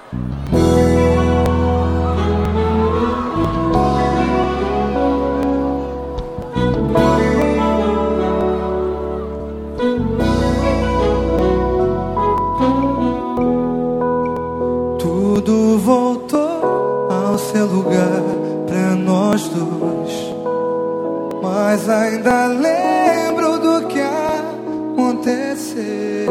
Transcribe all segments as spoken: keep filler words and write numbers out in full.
Tudo voltou ao seu lugar pra nós dois, mas ainda lembro do que aconteceu.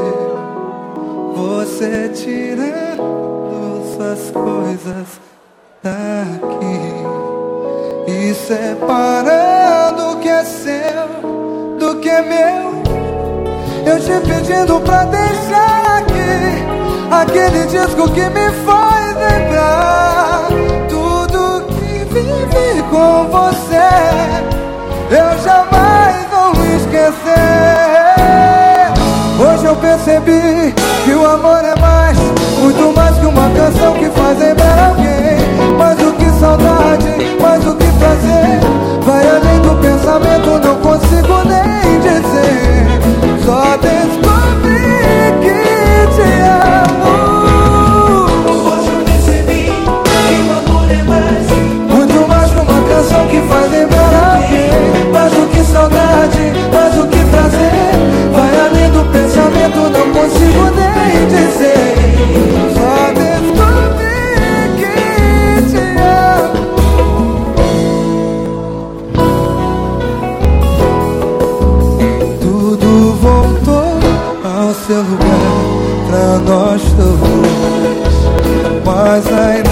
Você tirando suas coisas daqui e separando o que é seu do que é meu. Eu te pedindo pra deixar aqui aquele disco que me faz lembrar tudo que vivi com você. Eu jamais vou esquecer. Hoje eu percebi que o amor é mais, muito mais que uma canção que faz lembrar alguém. Mais do que saudade, mais do que prazer, vai além do pensamento, não consigo nem dizer. Só descobri que te amo. Hoje eu percebi que o amor é mais, muito mais que uma canção que faz lembrar alguém. Mais do que saudade, mais do que prazer, vai além do pensamento, não consigo nem dizer. Só descobri que te amo. Tudo voltou ao seu lugar pra nós dois, mas ainda